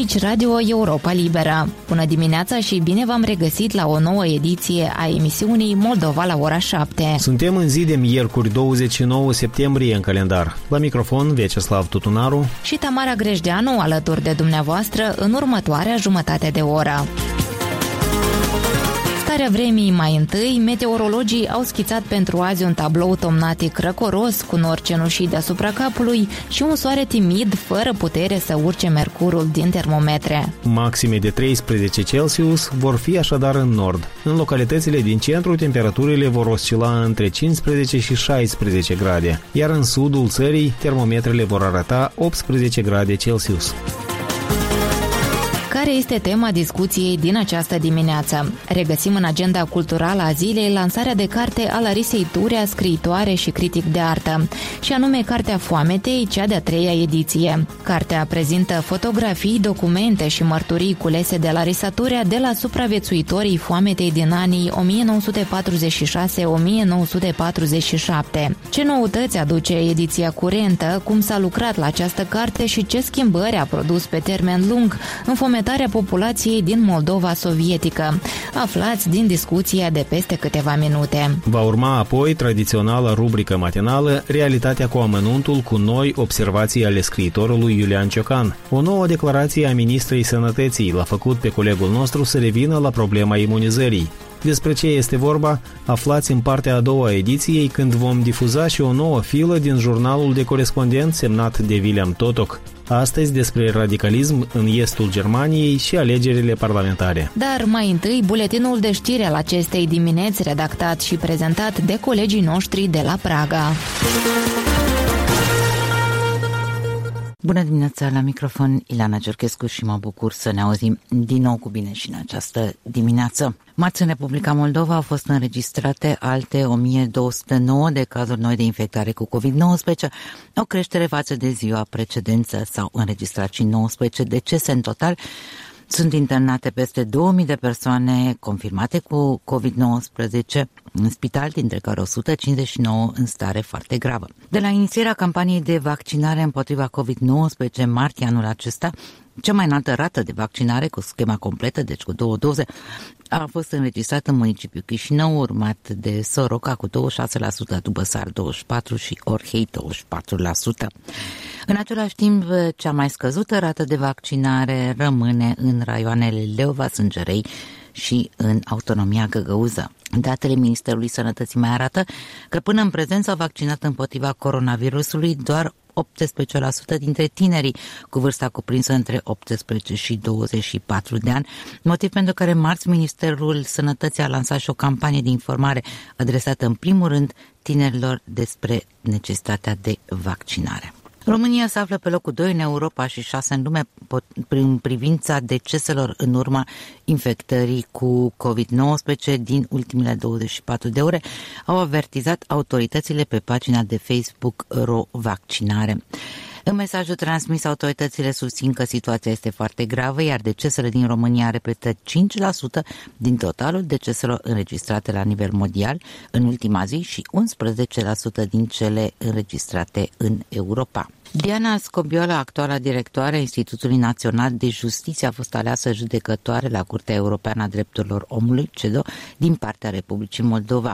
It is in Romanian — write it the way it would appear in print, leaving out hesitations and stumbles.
Aici Radio Europa Liberă. Bună dimineața și bine v-am regăsit la o nouă ediție a emisiunii Moldova la ora 7. Suntem în zi de miercuri 29 septembrie în calendar. La microfon Vyacheslav Tutunaru și Tamara Grejdeanu alături de dumneavoastră în următoarea jumătate de oră. Starea vremii mai întâi, meteorologii au schițat pentru azi un tablou tomnatic răcoros cu nori cenușii deasupra capului și un soare timid, fără putere să urce mercurul din termometre. Maxime de 13 Celsius vor fi așadar în nord. În localitățile din centru, temperaturile vor oscila între 15 și 16 grade, iar în sudul țării, termometrele vor arăta 18 grade Celsius. Care este tema discuției din această dimineață? Regăsim în agenda culturală a zilei lansarea de carte a Larisei Turea, scriitoare și critic de artă, și anume Cartea Foametei, cea de-a 3-a ediție. Cartea prezintă fotografii, documente și mărturii culese de Larisa Turea de la supraviețuitorii foametei din anii 1946-1947. Ce noutăți aduce ediția curentă, cum s-a lucrat la această carte și ce schimbări a produs pe termen lung în fometarea populației din Moldova sovietică. Aflați din discuția de peste câteva minute. Va urma apoi tradiționala rubrică matinală Realitatea cu amănuntul, cu noi observații ale scriitorului Iulian Ciocan. O nouă declarație a ministrei Sănătății l-a făcut pe colegul nostru să revină la problema imunizării. Despre ce este vorba, aflați în partea a doua a ediției, când vom difuza și o nouă filă din jurnalul de corespondent semnat de William Totok. Astăzi despre radicalism în estul Germaniei și alegerile parlamentare. Dar mai întâi, buletinul de știri al acestei dimineți, redactat și prezentat de colegii noștri de la Praga. Bună dimineața, la microfon Ileana Cerchescu și mă bucur să ne auzim din nou cu bine și în această dimineață. Marți, în Republica Moldova au fost înregistrate alte 1209 de cazuri noi de infectare cu COVID-19, o creștere față de ziua precedentă. S-au înregistrat și 19 decese în total. Sunt internate peste 2000 de persoane confirmate cu COVID-19 în spital, dintre care 159 în stare foarte gravă. De la inițierea campaniei de vaccinare împotriva COVID-19 martie anul acesta, cea mai înaltă rată de vaccinare cu schema completă, deci cu 2 doze, a fost înregistrată în municipiul Chișinău, urmat de Soroca cu 26%, Dubăsar 24% și Orhei 24%. În același timp, cea mai scăzută rată de vaccinare rămâne în raioanele Leova, Sângerei și în autonomia Găgăuză. Datele Ministerului Sănătății mai arată că până în prezent s-au vaccinat împotriva coronavirusului doar 18% dintre tinerii cu vârsta cuprinsă între 18 și 24 de ani, motiv pentru care marți Ministerul Sănătății a lansat și o campanie de informare adresată în primul rând tinerilor despre necesitatea de vaccinare. România se află pe locul 2 în Europa și 6 în lume în privința deceselor în urma infectării cu COVID-19 din ultimele 24 de ore, au avertizat autoritățile pe pagina de Facebook Ro-Vaccinare. În mesajul transmis, autoritățile susțin că situația este foarte gravă, iar decesele din România reprezintă 5% din totalul deceselor înregistrate la nivel mondial în ultima zi și 11% din cele înregistrate în Europa. Diana Scobiola, actuala directoare a Institutului Național de Justiție, a fost aleasă judecătoare la Curtea Europeană a Drepturilor Omului, CEDO, din partea Republicii Moldova.